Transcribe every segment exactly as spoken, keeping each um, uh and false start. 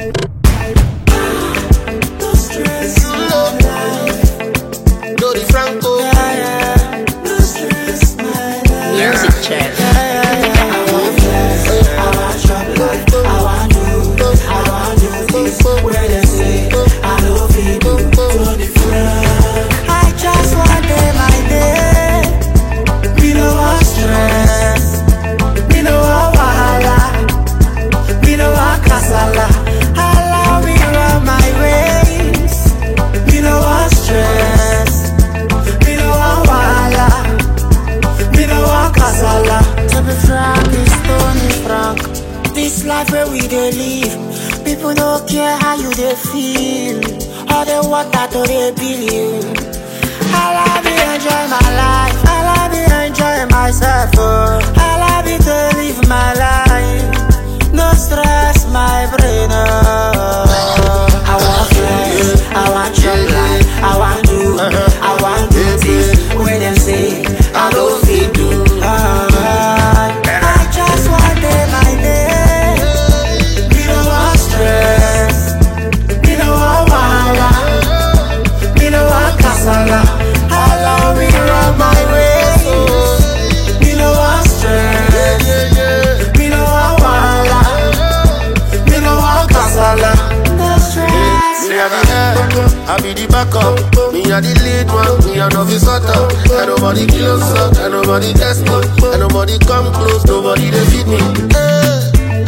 No stress in my life. Dodi Franco. Yeah, yeah. No stress in my life. Music check. Yeah, yeah, yeah. I want flex, I want chop life, I want do, I want do things where they say I don't feel do to the front. I just want day my day. Me no want stress, me no want wahala, me no want kasala. Allow me run my race. Me no want stress, me no want wahala, me no want kasala. To be frank, it's Tony Frank. This life where we dey live, people don't care how you dey feel. All they want that to they believe. I love me enjoy my life, I love me enjoy myself. Oh. I love me to live my life. No stress, my brain. Oh. I want flex, I want chop life, I want do, I want do things where them say I don't feel do. Uh, I just want day my day. Me no want stress, me no want wahala, me no want kasala. Allow me run my race. Me no want stress, me no want wahala, me no want kasala. No stress. Me a the head, I be the backup. Me a the lead one, me a novice hotter. And nobody close up, and nobody test me, and nobody come close, nobody they feed me. And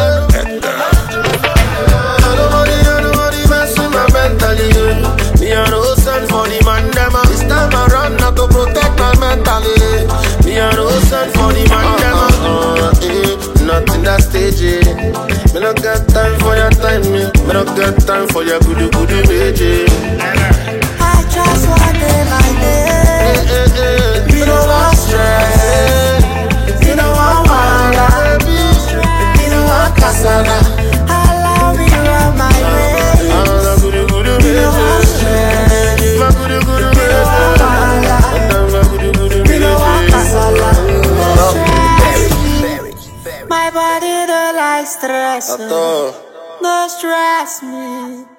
nobody, and nobody mess with my mentally. Me a no send for the man them. This time I run not to protect my mentally. Me a no send for the man them. Uh, eh, not in that stage. Eh. Me no got time for your time. Me, me no got time for your goody goody baby. I just want day my day. Eh, eh, eh. Me no want stress, me no want wahala, me no want kasala. Allow me run my way. Ah, na goody goody Me no want baby. stress, My goody goody me no want baby. wahala, My goody goody me no want baby. kasala. No stress. Very, very. My body don't like stress. At all. No stress me.